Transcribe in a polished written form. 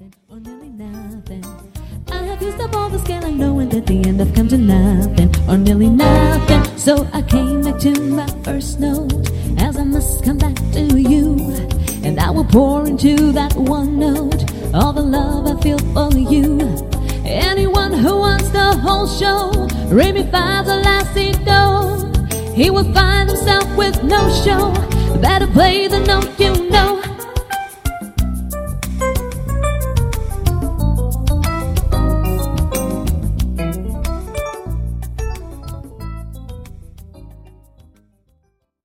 nothing, or nearly nothing. I have used up all the scale, I know, and at the end I've come to nothing, or nearly nothing. So I came back to my first note, as I must come back to you. And I will pour into that one note all the love I feel for you. Anyone who wants the whole show, Re Mi Fa Sol La Si Do, he will find himself with no show. Better play the note you know.